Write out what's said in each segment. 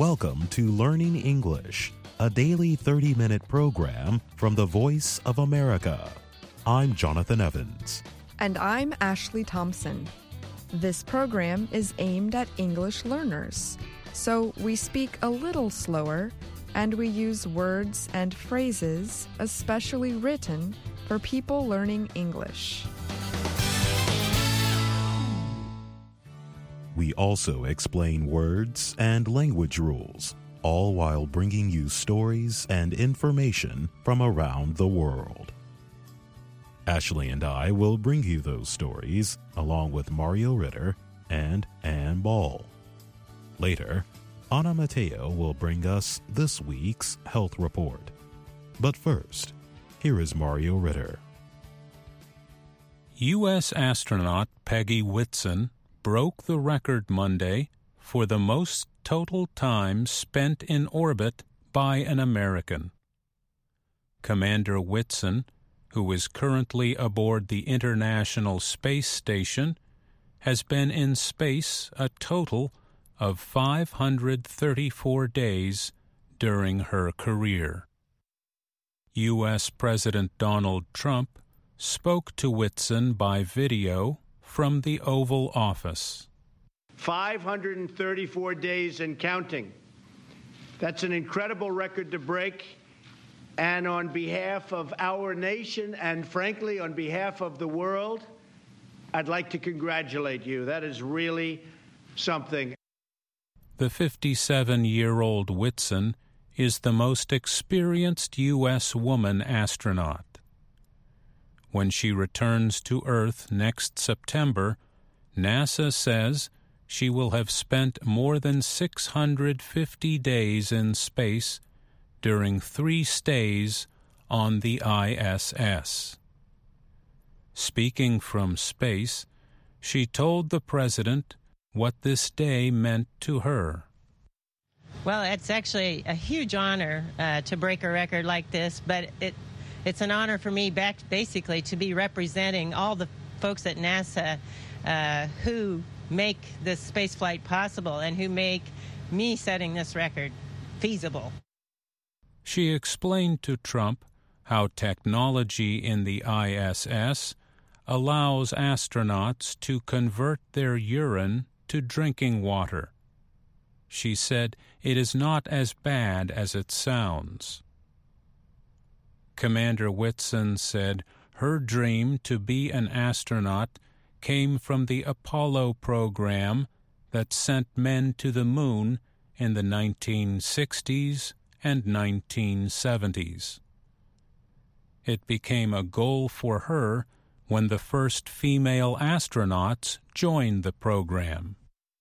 Welcome to Learning English, a daily 30-minute program from the Voice of America. I'm Jonathan Evans. And I'm Ashley Thompson. This program is aimed at English learners, so we speak a little slower and we use words and phrases especially written for people learning English. We also explain words and language rules, all while bringing you stories and information from around the world. Ashley and I will bring you those stories along with Mario Ritter and Ann Ball. Later, Ana Mateo will bring us this week's health report. But first, here is Mario Ritter. U.S. astronaut Peggy Whitson broke the record Monday for the most total time spent in orbit by an American. Commander Whitson, who is currently aboard the International Space Station, has been in space a total of 534 days during her career. U.S. President Donald Trump spoke to Whitson by video from the Oval Office. 534 days and counting. That's an incredible record to break. And on behalf of our nation and, frankly, on behalf of the world, I'd like to congratulate you. That is really something. The 57-year-old Whitson is the most experienced U.S. woman astronaut. When she returns to Earth next September, NASA says she will have spent more than 650 days in space during 3 stays on the ISS. Speaking from space, she told the president what this day meant to her. Well, it's actually a huge honor to break a record like this, but it's an honor for me basically to be representing all the folks at NASA who make this space flight possible and who make me setting this record feasible. She explained to Trump how technology in the ISS allows astronauts to convert their urine to drinking water. She said it is not as bad as it sounds. Commander Whitson said her dream to be an astronaut came from the Apollo program that sent men to the moon in the 1960s and 1970s. It became a goal for her when the first female astronauts joined the program.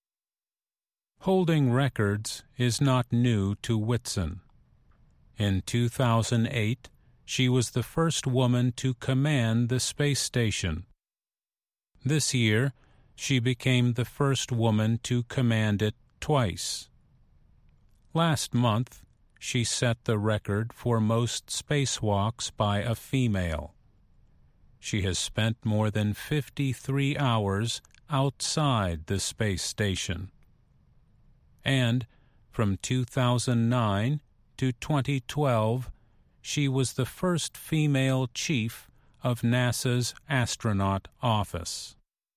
Holding records is not new to Whitson. In 2008, she was the first woman to command the space station. This year, she became the first woman to command it twice. Last month, she set the record for most spacewalks by a female. She has spent more than 53 hours outside the space station. And from 2009 to 2012, she was the first female chief of NASA's astronaut office.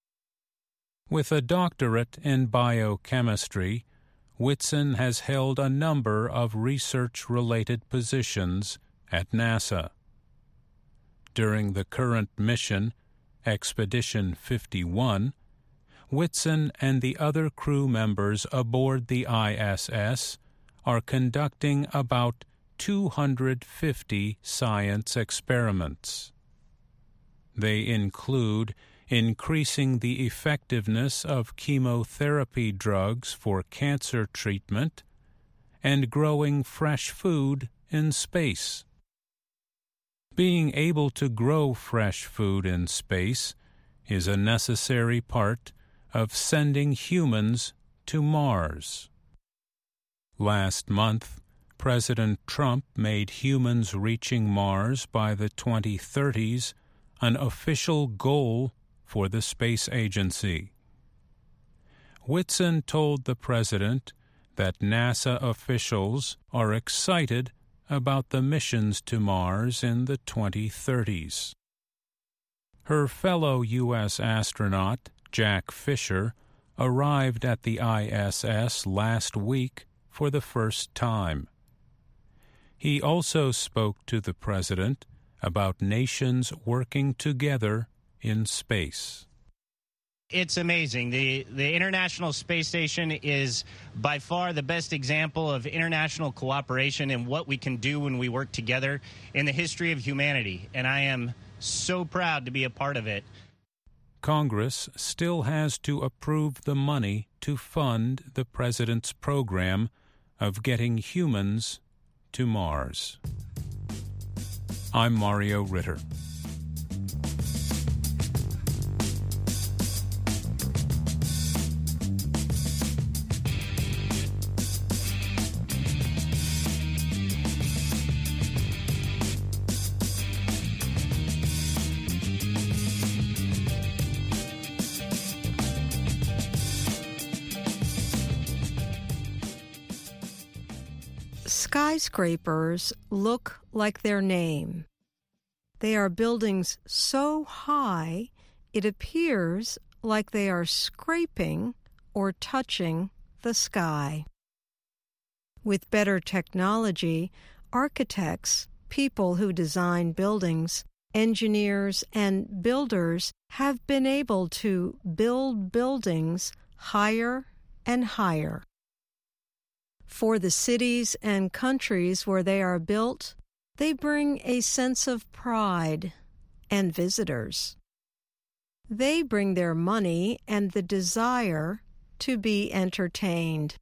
With a doctorate in biochemistry, Whitson has held a number of research-related positions at NASA. During the current mission, Expedition 51, Whitson and the other crew members aboard the ISS are conducting about 250 science experiments. They include increasing the effectiveness of chemotherapy drugs for cancer treatment and growing fresh food in space. Being able to grow fresh food in space is a necessary part of sending humans to Mars. Last month, President Trump made humans reaching Mars by the 2030s an official goal for the space agency. Whitson told the president that NASA officials are excited about the missions to Mars in the 2030s. Her fellow U.S. astronaut, Jack Fisher, arrived at the ISS last week for the first time. He also spoke to the President about nations working together in space. It's amazing. The International Space Station is by far the best example of international cooperation and what we can do when we work together in the history of humanity, and I am so proud to be a part of it. Congress still has to approve the money to fund the President's program of getting humans to Mars. I'm Mario Ritter. Skyscrapers look like their name. They are buildings so high it appears like they are scraping or touching the sky. With better technology, architects, people who design buildings, engineers, and builders have been able to build buildings higher and higher. For the cities and countries where they are built, they bring a sense of pride and visitors. They bring their money and the desire to be entertained.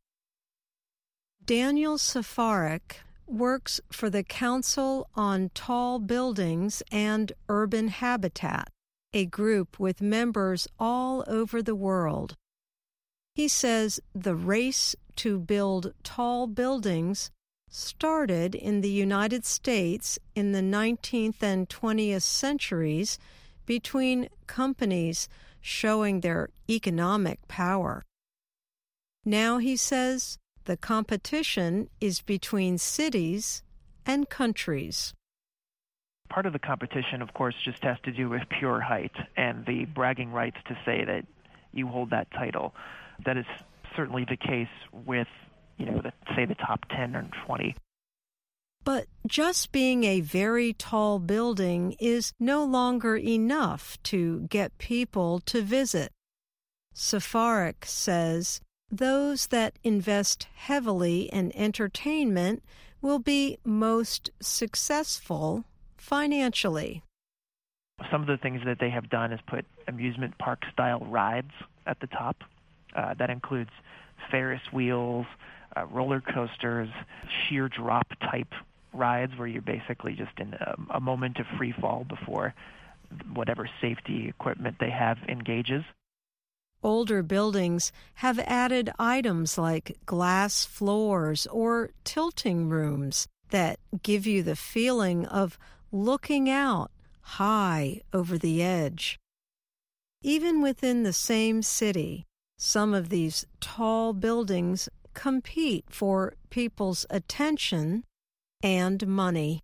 Daniel Safarik works for the Council on Tall Buildings and Urban Habitat, a group with members all over the world. He says the race to build tall buildings started in the United States in the 19th and 20th centuries between companies showing their economic power. Now, he says, the competition is between cities and countries. Part of the competition, of course, just has to do with pure height and the bragging rights to say that you hold that title. That is certainly the case with, the top 10 or 20. But just being a very tall building is no longer enough to get people to visit. Safarik says those that invest heavily in entertainment will be most successful financially. Some of the things that they have done is put amusement park-style rides at the top. That includes Ferris wheels, roller coasters, sheer drop-type rides where you're basically just in a moment of free fall before whatever safety equipment they have engages. Older buildings have added items like glass floors or tilting rooms that give you the feeling of looking out high over the edge. Even within the same city, some of these tall buildings compete for people's attention and money.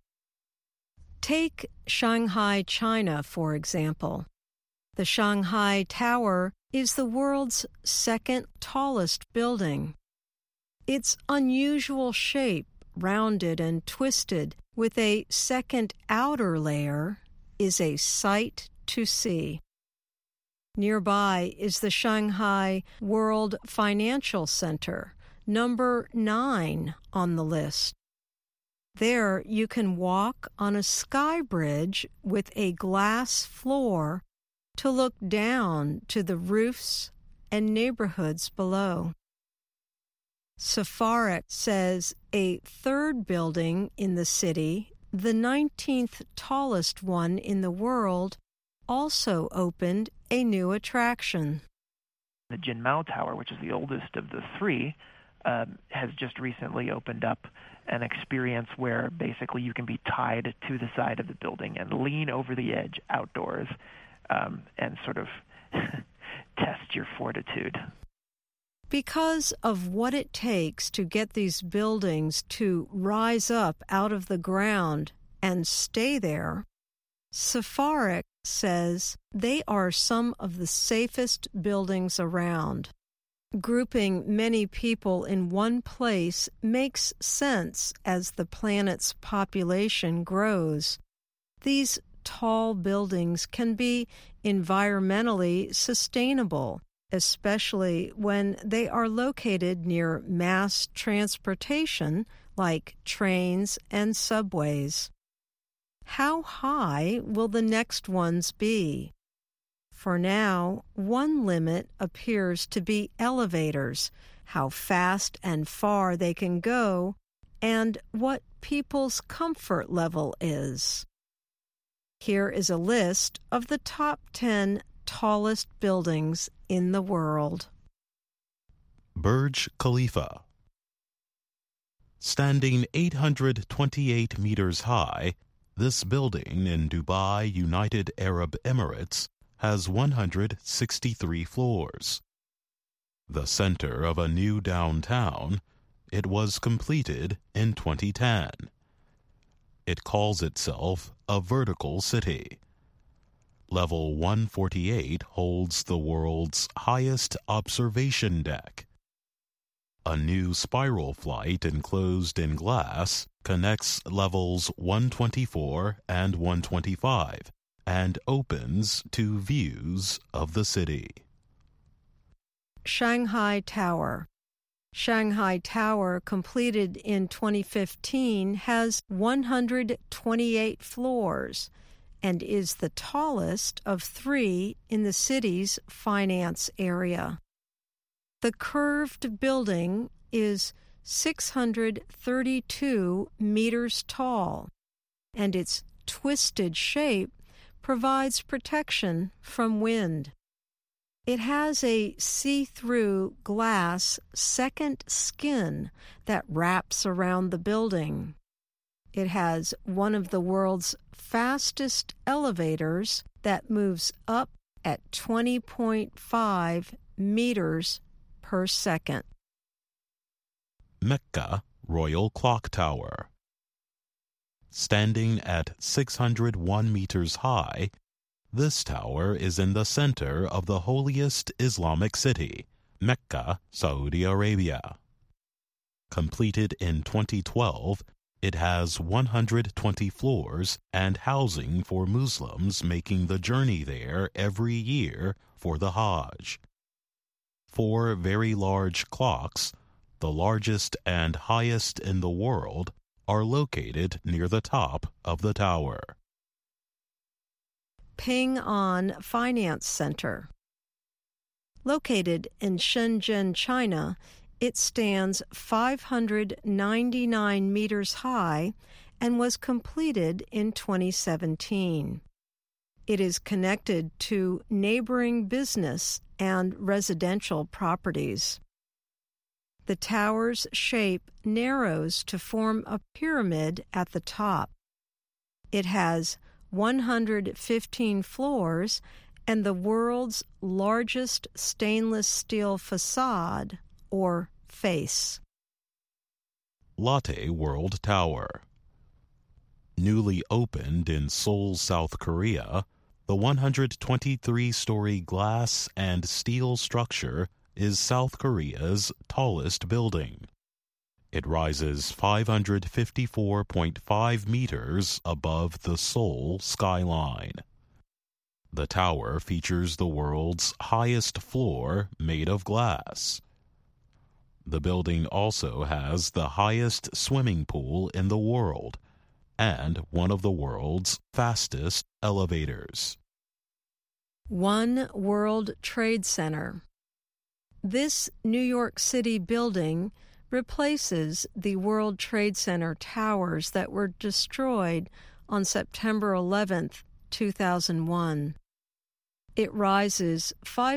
Take Shanghai, China, for example. The Shanghai Tower is the world's second tallest building. Its unusual shape, rounded and twisted, with a second outer layer, is a sight to see. Nearby is the Shanghai World Financial Center, number 9 on the list. There you can walk on a sky bridge with a glass floor to look down to the roofs and neighborhoods below. Safarik says a third building in the city, the 19th tallest one in the world, also opened a new attraction. The Jinmao Tower, which is the oldest of the three, has just recently opened up an experience where basically you can be tied to the side of the building and lean over the edge outdoors and sort of test your fortitude. Because of what it takes to get these buildings to rise up out of the ground and stay there, Safarik says they are some of the safest buildings around. Grouping many people in one place makes sense as the planet's population grows. These tall buildings can be environmentally sustainable, especially when they are located near mass transportation like trains and subways. How high will the next ones be? For now, one limit appears to be elevators, how fast and far they can go, and what people's comfort level is. Here is a list of the top 10 tallest buildings in the world. Burj Khalifa. Standing 828 meters high, this building in Dubai, United Arab Emirates, has 163 floors. The center of a new downtown, it was completed in 2010. It calls itself a vertical city. Level 148 holds the world's highest observation deck. A new spiral flight enclosed in glass connects levels 124 and 125 and opens to views of the city. Shanghai Tower. Shanghai Tower, completed in 2015, has 128 floors and is the tallest of 3 in the city's finance area. The curved building is 632 meters tall, and its twisted shape provides protection from wind. It has a see-through glass second skin that wraps around the building. It has one of the world's fastest elevators that moves up at 20.5 meters per second. Mecca Royal Clock Tower. Standing at 601 meters high, this tower is in the center of the holiest Islamic city, Mecca, Saudi Arabia. Completed in 2012, it has 120 floors and housing for Muslims making the journey there every year for the Hajj. 4 very large clocks, the largest and highest in the world, are located near the top of the tower. Ping An Finance Center. Located in Shenzhen, China, it stands 599 meters high and was completed in 2017. It is connected to neighboring business and residential properties. The tower's shape narrows to form a pyramid at the top. It has 115 floors and the world's largest stainless steel facade, or face. Lotte World Tower. Newly opened in Seoul, South Korea, the 123-story glass and steel structure is South Korea's tallest building. It rises 554.5 meters above the Seoul skyline. The tower features the world's highest floor made of glass. The building also has the highest swimming pool in the world and one of the world's fastest elevators. One World Trade Center. This New York City building replaces the World Trade Center towers that were destroyed on September 11, 2001. It rises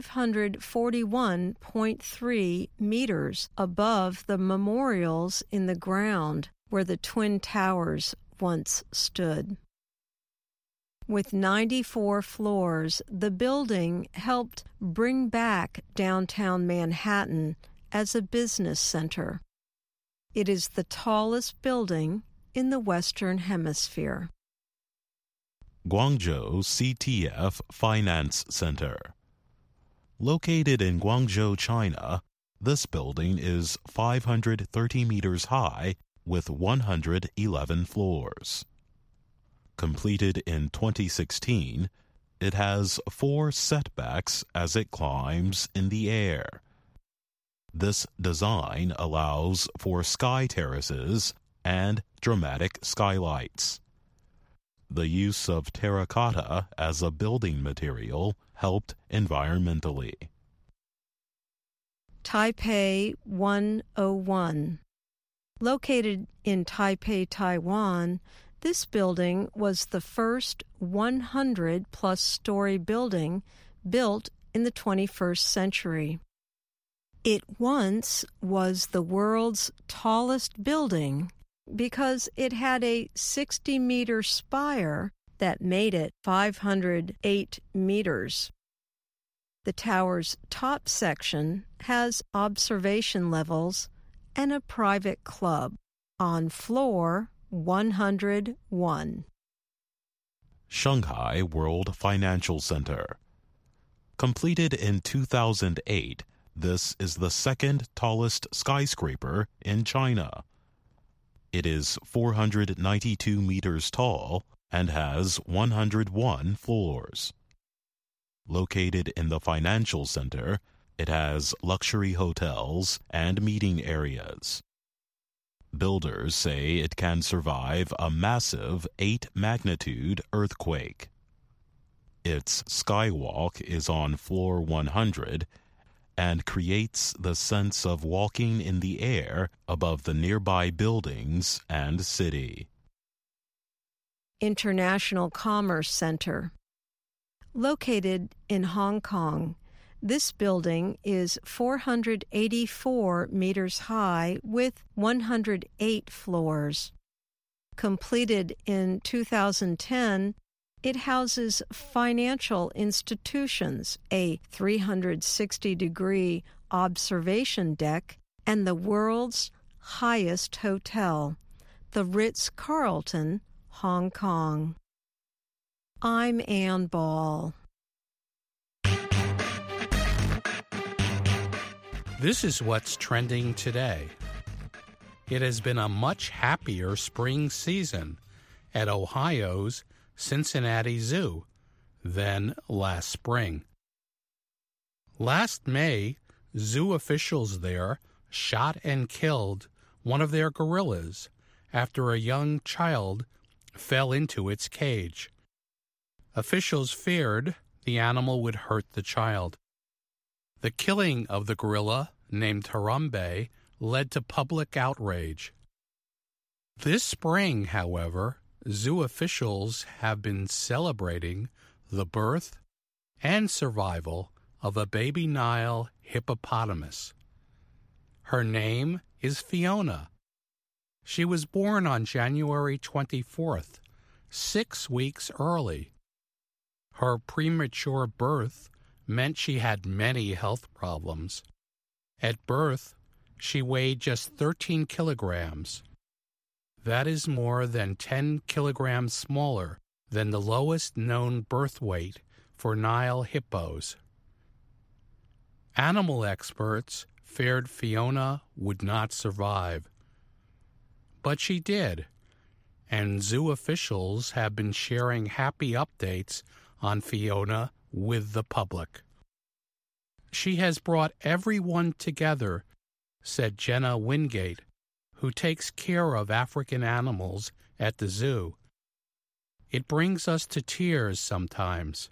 541.3 meters above the memorials in the ground where the Twin Towers once stood. With 94 floors, the building helped bring back downtown Manhattan as a business center. It is the tallest building in the Western Hemisphere. Guangzhou CTF Finance Center. Located in Guangzhou, China, this building is 530 meters high with 111 floors. Completed in 2016, it has 4 setbacks as it climbs in the air. This design allows for sky terraces and dramatic skylights. The use of terracotta as a building material helped environmentally. Taipei 101. Located in Taipei, Taiwan, this building was the first 100-plus story building built in the 21st century. It once was the world's tallest building because it had a 60-meter spire that made it 508 meters. The tower's top section has observation levels and a private club on floor 101. Shanghai World Financial Center. Completed in 2008, this is the second tallest skyscraper in China. It is 492 meters tall and has 101 floors. Located in the financial center, it has luxury hotels and meeting areas. Builders say it can survive a massive 8-magnitude earthquake. Its skywalk is on floor 100 and creates the sense of walking in the air above the nearby buildings and city. International Commerce Center. Located in Hong Kong, this building is 484 meters high with 108 floors. Completed in 2010, it houses financial institutions, a 360-degree observation deck, and the world's highest hotel, the Ritz-Carlton, Hong Kong. I'm Ann Ball. This is what's trending today. It has been a much happier spring season at Ohio's Cincinnati Zoo than last spring. Last May, zoo officials there shot and killed one of their gorillas after a young child fell into its cage. Officials feared the animal would hurt the child. The killing of the gorilla, named Harambe, led to public outrage. This spring, however, zoo officials have been celebrating the birth and survival of a baby Nile hippopotamus. Her name is Fiona. She was born on January 24th, 6 weeks early. Her premature birth meant she had many health problems. At birth, she weighed just 13 kilograms. That is more than 10 kilograms smaller than the lowest known birth weight for Nile hippos. Animal experts feared Fiona would not survive. But she did, and zoo officials have been sharing happy updates on Fiona with the public. She has brought everyone together, said Jenna Wingate, who takes care of African animals at the zoo. It brings us to tears sometimes.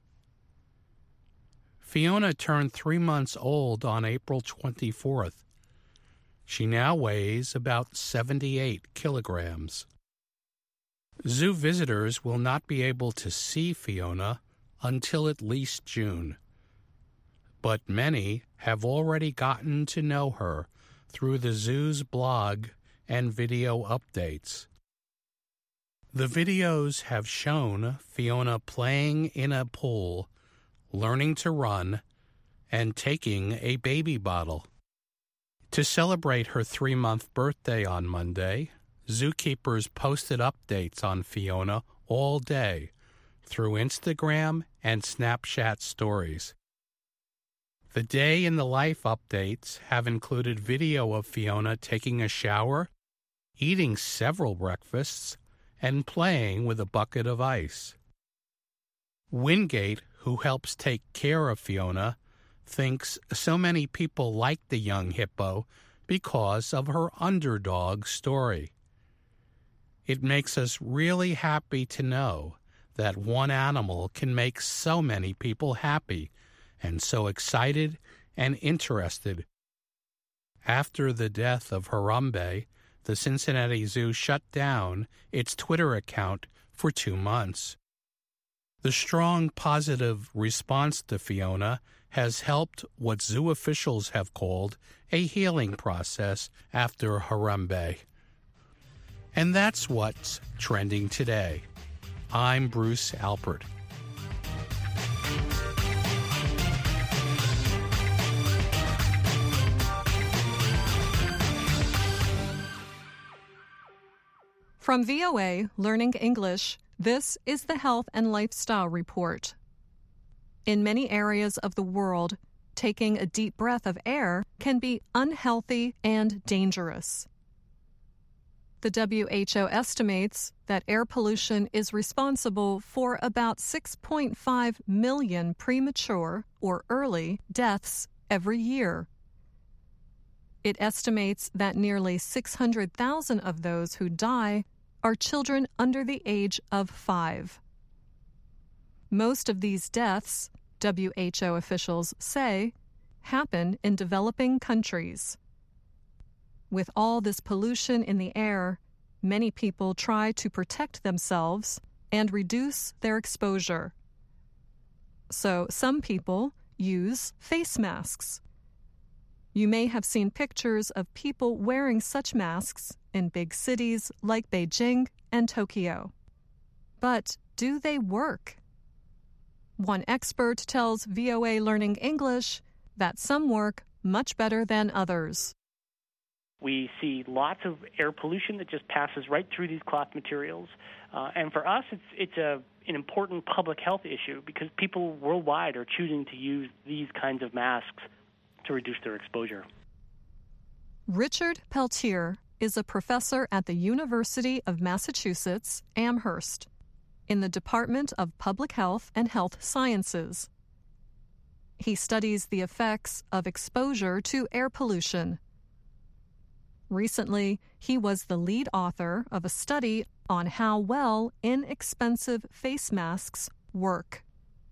Fiona turned 3 months old on April 24th. She now weighs about 78 kilograms. Zoo visitors will not be able to see Fiona until at least June. But many have already gotten to know her through the zoo's blog and video updates. The videos have shown Fiona playing in a pool, learning to run, and taking a baby bottle. To celebrate her 3-month birthday on Monday, zookeepers posted updates on Fiona all day through Instagram and Snapchat stories. The day in the life updates have included video of Fiona taking a shower, eating several breakfasts, and playing with a bucket of ice. Wingate, who helps take care of Fiona, thinks so many people like the young hippo because of her underdog story. It makes us really happy to know that one animal can make so many people happy and so excited and interested. After the death of Harambe, the Cincinnati Zoo shut down its Twitter account for 2 months. The strong positive response to Fiona has helped what zoo officials have called a healing process after Harambe. And that's what's trending today. I'm Bruce Alpert. From VOA Learning English, this is the Health and Lifestyle Report. In many areas of the world, taking a deep breath of air can be unhealthy and dangerous. The WHO estimates that air pollution is responsible for about 6.5 million premature or early deaths every year. It estimates that nearly 600,000 of those who die are children under the age of 5. Most of these deaths, WHO officials say, happen in developing countries. With all this pollution in the air, many people try to protect themselves and reduce their exposure. So some people use face masks. You may have seen pictures of people wearing such masks in big cities like Beijing and Tokyo. But do they work? One expert tells VOA Learning English that some work much better than others. We see lots of air pollution that just passes right through these cloth materials. And for us, it's an important public health issue because people worldwide are choosing to use these kinds of masks to reduce their exposure. Richard Peltier is a professor at the University of Massachusetts, Amherst, in the Department of Public Health and Health Sciences. He studies the effects of exposure to air pollution. Recently, he was the lead author of a study on how well inexpensive face masks work.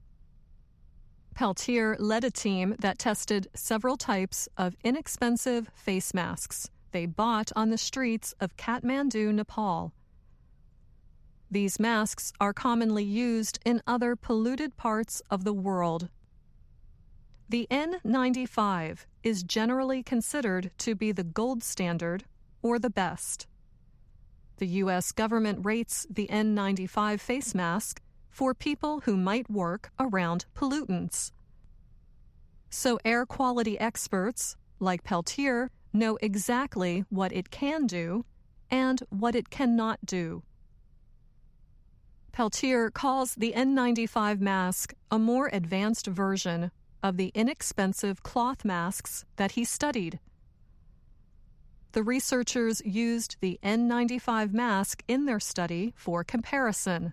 Peltier led a team that tested several types of inexpensive face masks they bought on the streets of Kathmandu, Nepal. These masks are commonly used in other polluted parts of the world. The N95 is generally considered to be the gold standard or the best. The U.S. government rates the N95 face mask for people who might work around pollutants. So air quality experts, like Peltier, know exactly what it can do and what it cannot do. Peltier calls the N95 mask a more advanced version of the inexpensive cloth masks that he studied. The researchers used the N95 mask in their study for comparison.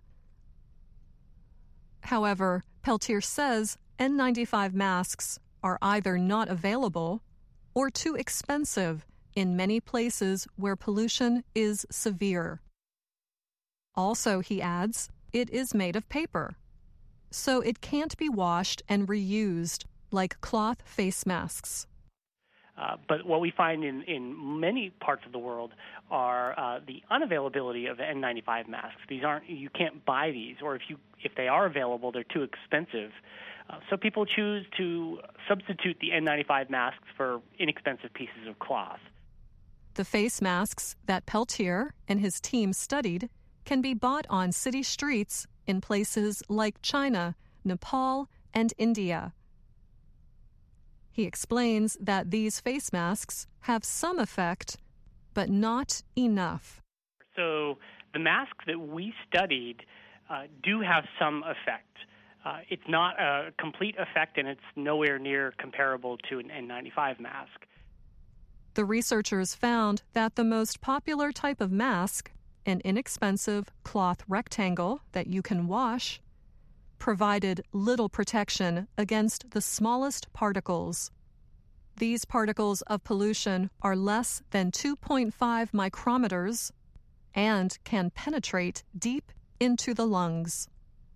However, Peltier says N95 masks are either not available or too expensive in many places where pollution is severe. Also, he adds, it is made of paper, so it can't be washed and reused like cloth face masks. But what we find in many parts of the world are the unavailability of N95 masks. You can't buy these, or if they are available, they're too expensive. So people choose to substitute the N95 masks for inexpensive pieces of cloth. The face masks that Peltier and his team studied can be bought on city streets in places like China, Nepal, and India. He explains that these face masks have some effect, but not enough. So the masks that we studied do have some effect. It's not a complete effect, and it's nowhere near comparable to an N95 mask. The researchers found that the most popular type of mask, an inexpensive cloth rectangle that you can wash, provided little protection against the smallest particles. These particles of pollution are less than 2.5 micrometers and can penetrate deep into the lungs.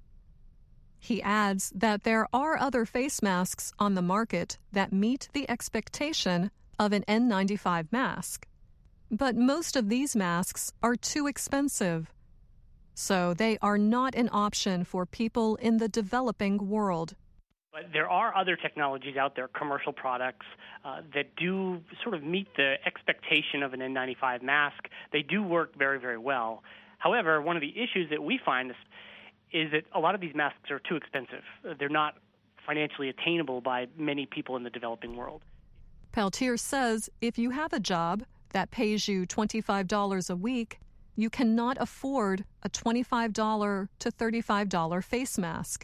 He adds that there are other face masks on the market that meet the expectation of an N95 mask, but most of these masks are too expensive, so they are not an option for people in the developing world. But there are other technologies out there, commercial products, that do sort of meet the expectation of an N95 mask. They do work very, very well. However, one of the issues that we find is that a lot of these masks are too expensive. They're not financially attainable by many people in the developing world. Peltier says if you have a job that pays you $25 a week, you cannot afford a $25 to $35 face mask.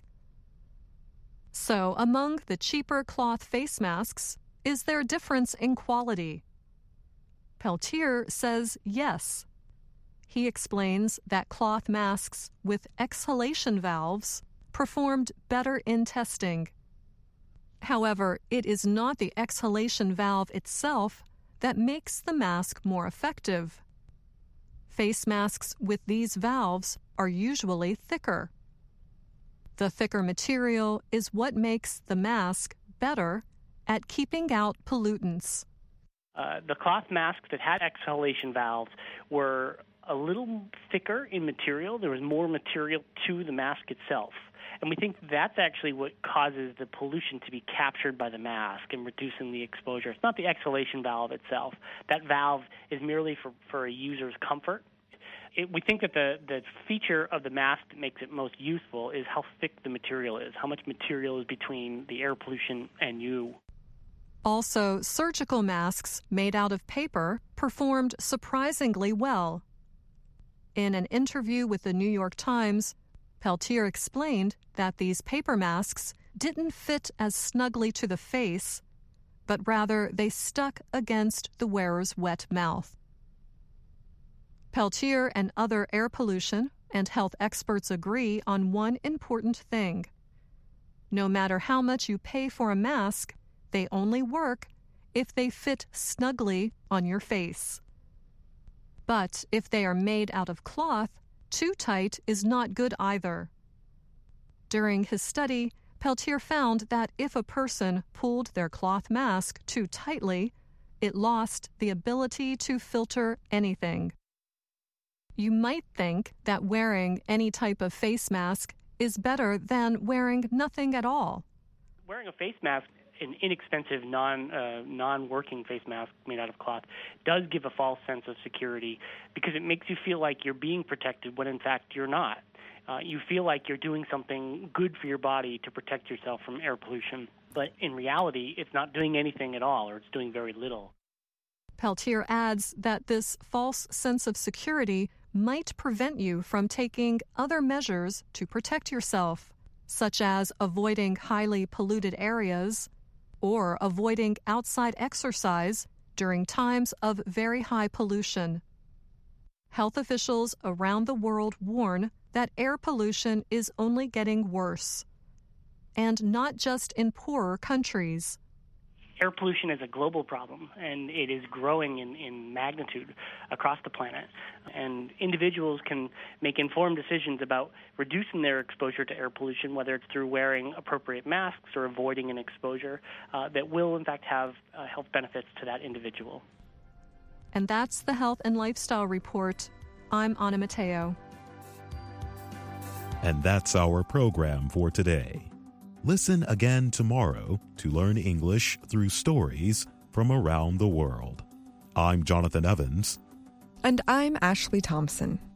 So, among the cheaper cloth face masks, is there a difference in quality? Peltier says yes. He explains that cloth masks with exhalation valves performed better in testing. However, it is not the exhalation valve itself that makes the mask more effective. Face masks with these valves are usually thicker. The thicker material is what makes the mask better at keeping out pollutants. The cloth masks that had exhalation valves were a little thicker in material. There was more material to the mask itself. And we think that's actually what causes the pollution to be captured by the mask and reducing the exposure. It's not the exhalation valve itself. That valve is merely for a user's comfort. We think that the feature of the mask that makes it most useful is how thick the material is, how much material is between the air pollution and you. Also, surgical masks made out of paper performed surprisingly well. In an interview with the New York Times, Peltier explained that these paper masks didn't fit as snugly to the face, but rather they stuck against the wearer's wet mouth. Peltier and other air pollution and health experts agree on one important thing. No matter how much you pay for a mask, they only work if they fit snugly on your face. But if they are made out of cloth, too tight is not good either. During his study, Peltier found that if a person pulled their cloth mask too tightly, it lost the ability to filter anything. You might think that wearing any type of face mask is better than wearing nothing at all. Wearing a face mask, an inexpensive, non-working face mask made out of cloth, does give a false sense of security because it makes you feel like you're being protected when in fact you're not. You feel like you're doing something good for your body to protect yourself from air pollution, but in reality, it's not doing anything at all, or it's doing very little. Peltier adds that this false sense of security might prevent you from taking other measures to protect yourself, such as avoiding highly polluted areas or avoiding outside exercise during times of very high pollution. Health officials around the world warn that air pollution is only getting worse, and not just in poorer countries. Air pollution is a global problem, and it is growing in magnitude across the planet. And individuals can make informed decisions about reducing their exposure to air pollution, whether it's through wearing appropriate masks or avoiding an exposure that will, in fact, have health benefits to that individual. And that's the Health and Lifestyle Report. I'm Anna Matteo. And that's our program for today. Listen again tomorrow to learn English through stories from around the world. I'm Jonathan Evans. And I'm Ashley Thompson.